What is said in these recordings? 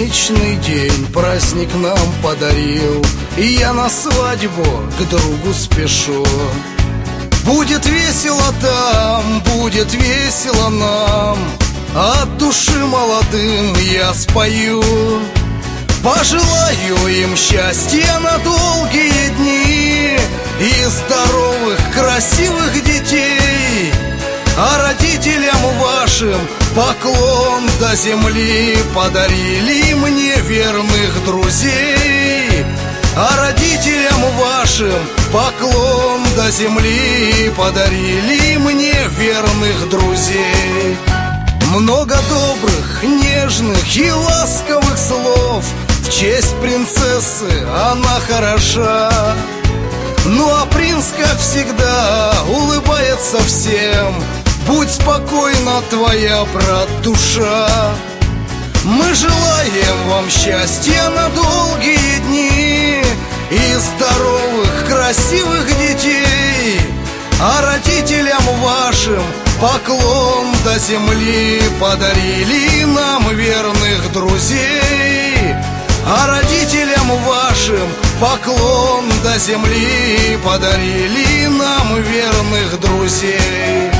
солнечный день праздник нам подарил, и я на свадьбу к другу спешу. Будет весело там, будет весело нам, от души молодым я спою. Пожелаю им счастья на долгие дни и здоровых, красивых детей. А родителям вашим поклон до земли, подарили мне верных друзей. А родителям вашим поклон до земли, подарили мне верных друзей. Много добрых, нежных и ласковых слов в честь принцессы, она хороша. Ну а принц, как всегда, улыбается всем. Будь спокойна, твоя, брат, душа. Мы желаем вам счастья на долгие дни и здоровых, красивых детей. А родителям вашим поклон до земли, подарили нам верных друзей. А родителям вашим поклон до земли, подарили нам верных друзей.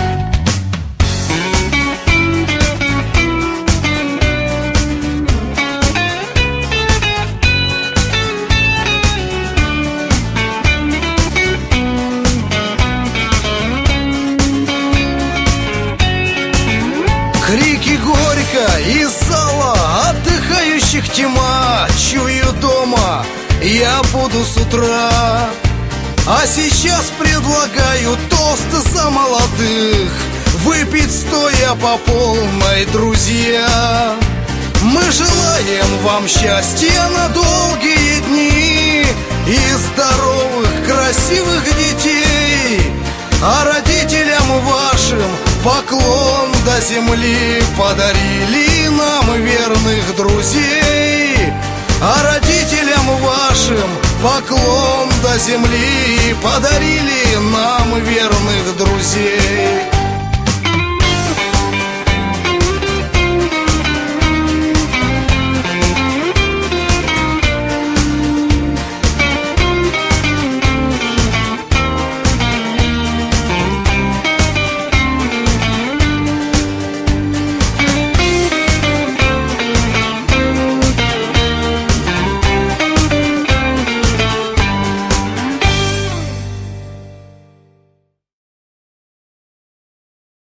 Крики горько из зала отдыхающих тьма. Чую дома я буду с утра. А сейчас предлагаю тост за молодых, выпить стоя по полной, друзья. Мы желаем вам счастья на долгие дни и здоровых, красивых детей. А родителям вашим поклон до земли, подарили нам верных друзей. А родителям вашим поклон до земли, подарили нам верных друзей.